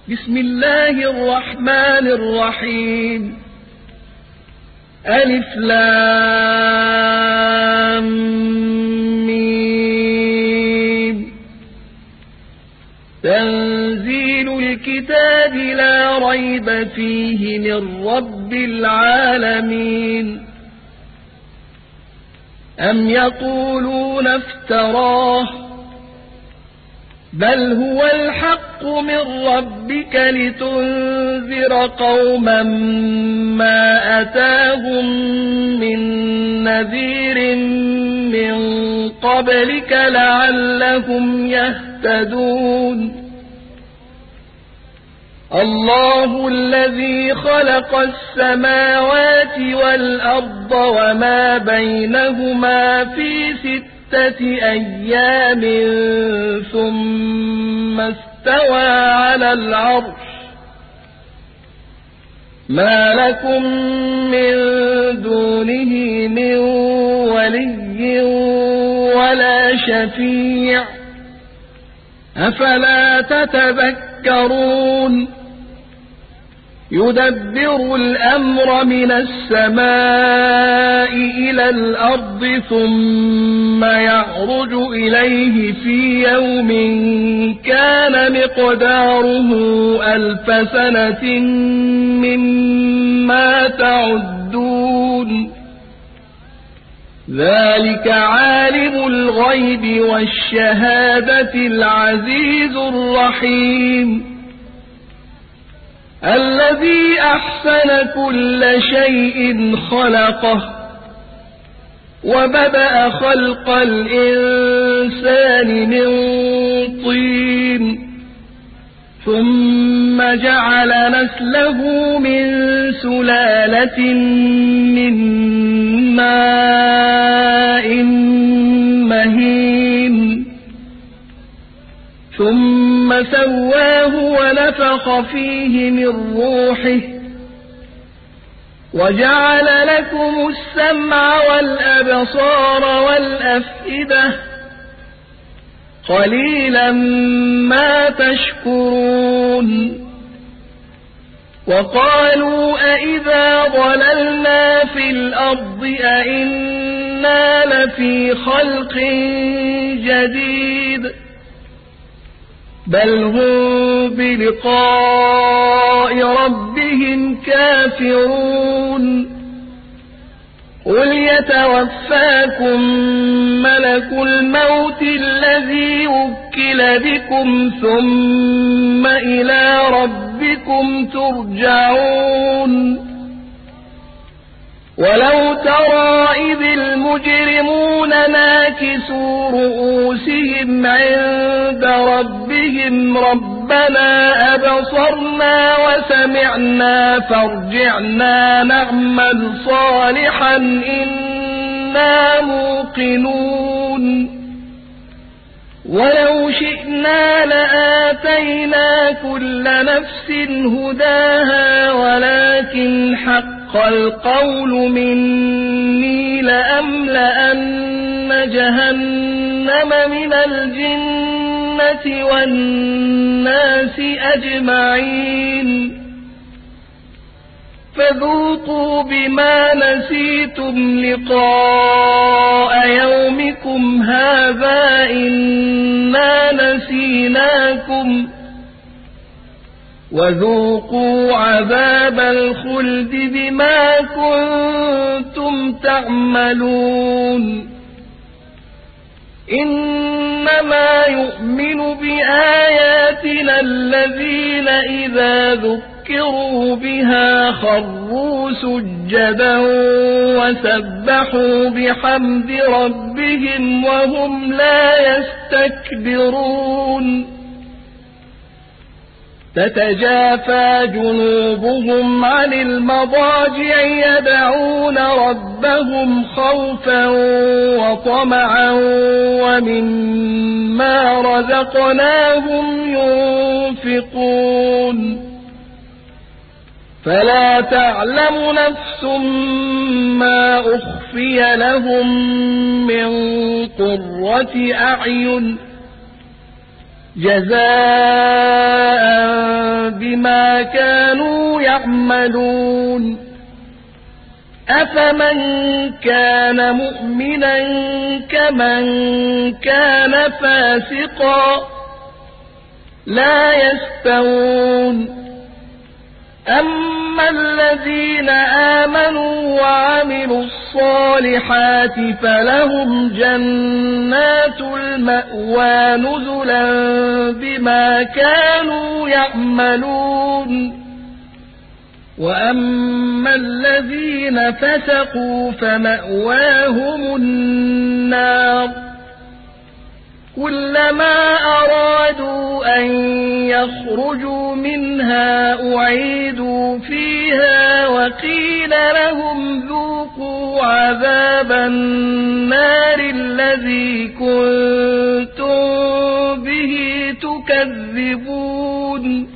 بسم الله الرحمن الرحيم ألف لام ميم تنزيل الكتاب لا ريب فيه من رب العالمين أم يقولون افتراه بل هو الحق من ربك لتنذر قوما ما أتاهم من نذير من قبلك لعلهم يهتدون الله الذي خلق السماوات والأرض وما بينهما في 6 أيام ثم استوى على العرش ما لكم من دونه من ولي ولا شفيع أفلا تتذكرون يدبر الأمر من السماء إلى الأرض ثم يعرج إليه في يوم كان مقداره 1000 سنة مما تعدون ذلك عالم الغيب والشهادة العزيز الرحيم الذي أحسن كل شيء خلقه وبدأ خلق الإنسان من طين ثم جعل نسله من سلالة من ماء مهين ثم سواه ونفخ فيه من روحه وجعل لكم السمع والأبصار والأفئدة قليلا ما تشكرون وقالوا أئذا ضللنا في الأرض أئنا لفي خلق جديد بل هم بلقاء ربهم كافرون قل يتوفاكم ملك الموت الذي وكل بكم ثم إلى ربكم ترجعون ولو ترى إذ المجرمون ناكسوا رؤوسهم عند ربهم ربنا أبصرنا وسمعنا فارجعنا نعمل صالحا إنا موقنون ولو شئنا لآتينا كل نفس هداها ولكن حق القول مني لأملأن جهنم من الجنة والناس أجمعين فذوقوا بما نسيتم لقاء يومكم هذا إنا نسيناكم وذوقوا عذاب الخلد بما كنتم تعملون إنما يؤمن بآياتنا الذين إذا ذكروا بها خروا سجدا وسبحوا بحمد ربهم وهم لا يستكبرون تتجافى جنوبهم عن المضاجع يدعون ربهم خوفا وطمعا ومما رزقناهم ينفقون فلا تعلم نفس ما أخفي لهم من قرة أعين جزاء يعملون أفمن كان مؤمنا كمن كان فاسقا لا يستوون أما الذين آمنوا وعملوا الصالحات فلهم جنات المأوى نزلا بما كانوا يعملون وأما الذين فسقوا فمأواهم النار كلما أرادوا أن يخرجوا منها أعيدوا فيها وقيل لهم ذوقوا عذاب النار الذي كنتم به تكذبون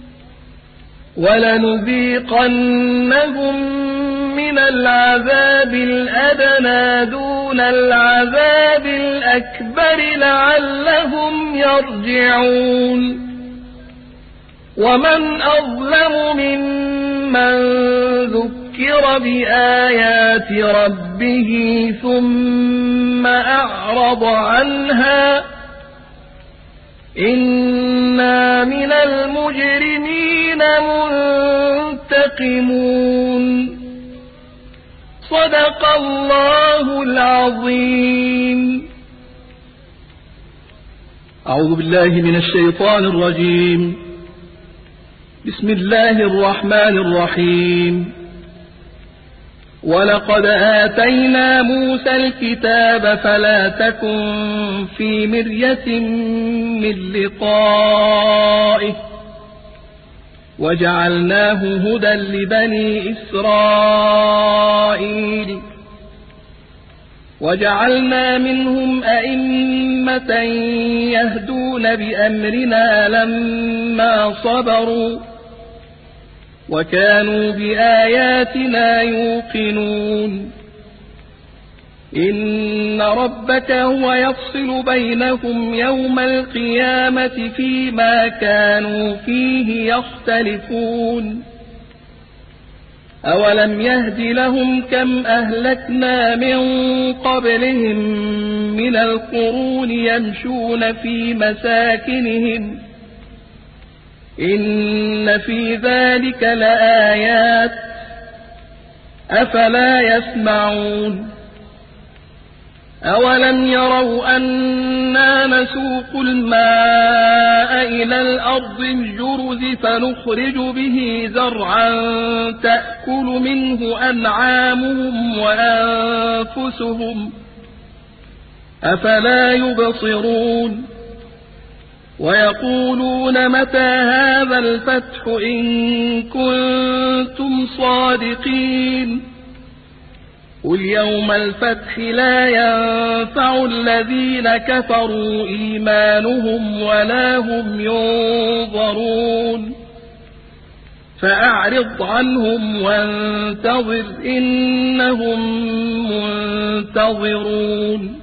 ولنذيقنهم من العذاب الأدنى دون العذاب الأكبر لعلهم يرجعون ومن أظلم ممن ذكر بآيات ربه ثم أعرض عنها إنا من المجرمين منتقمون صدق الله العظيم. أعوذ بالله من الشيطان الرجيم. بسم الله الرحمن الرحيم. ولقد آتينا موسى الكتاب فلا تكن في مرية من لقائه وجعلناه هدى لبني إسرائيل وجعلنا منهم أئمة يهدون بأمرنا لما صبروا وكانوا بآياتنا يوقنون إن ربك هو يفصل بينهم يوم القيامة فيما كانوا فيه يختلفون أولم يهد لهم كم أهلكنا من قبلهم من القرون يمشون في مساكنهم إن في ذلك لآيات أفلا يسمعون أولم يروا أنا نسوق الماء إلى الأرض الجرز فنخرج به زرعا تأكل منه أنعامهم وأنفسهم أفلا يبصرون ويقولون متى هذا الفتح إن كنتم صادقين قل يوم الفتح لا ينفع الذين كفروا إيمانهم ولا هم ينظرون فأعرض عنهم وانتظر إنهم منتظرون